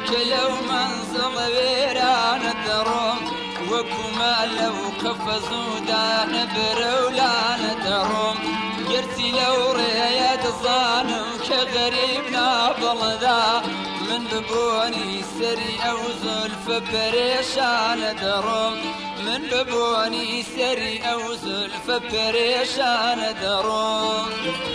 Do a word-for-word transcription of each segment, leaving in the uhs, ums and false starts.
كلو منزل ويران الدروم وكما لو قفزوا دان برولان الدروم قرتي لو رياد الظالم كغريبنا بلدا من ببوني سري أو زلف بريشان دروم من ببوني سري أو زلف بريشان دروم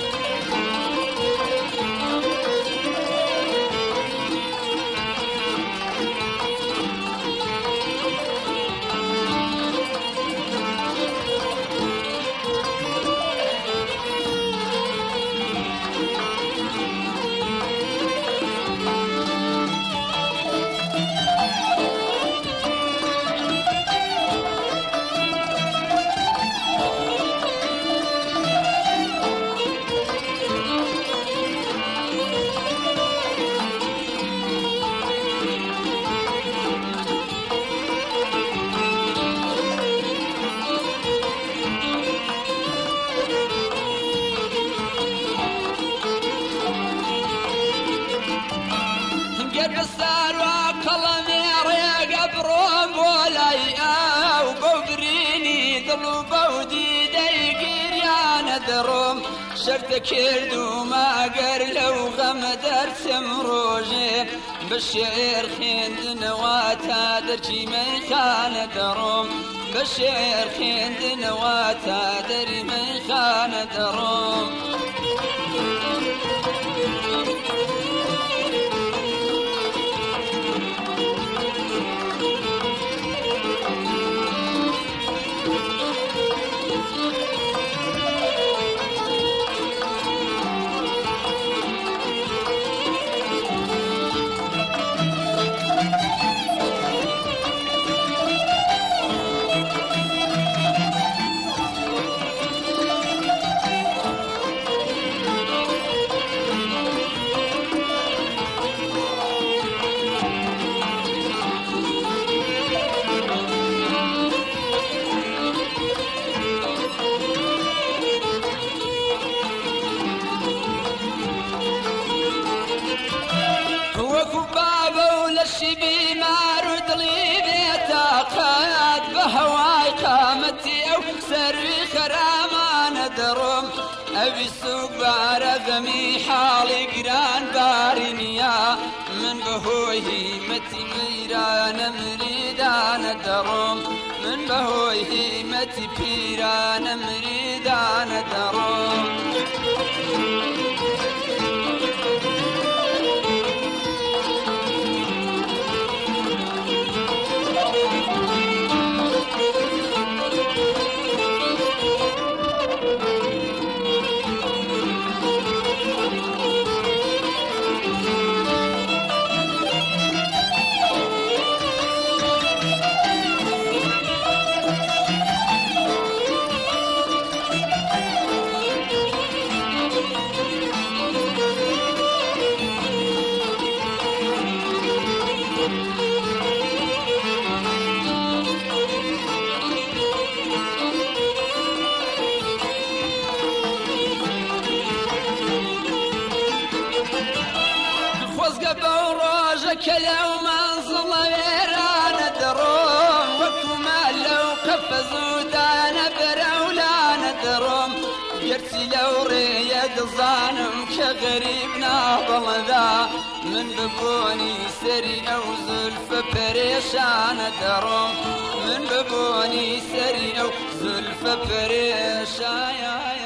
بسار وكلمي ريق بروم ولاي او بوبريني ضلو بودي دايقير يا ندروم شرط كردو ما قر لو غمدر سمروجي بالشعر خيند نواتا درجي من خان دروم بالشعر خيند نواتا دري من خان دروم الشبي مارود لي بيتا قاد بهواي قامتي او سري خرامان دروم ابي السوق بارغمي حالي قران بارينيا من بهوي هيمتي ميران مريدان دروم من بهوي هيمتي بيران مريدان دروم كلو منزل ويران دروم وكما لو قفزوا دان برولان دروم قرتي لو ريق ظانم كغريبنا بلدا من ببوني سري او زلف بريشان دروم من ببوني سري او زلف بريشان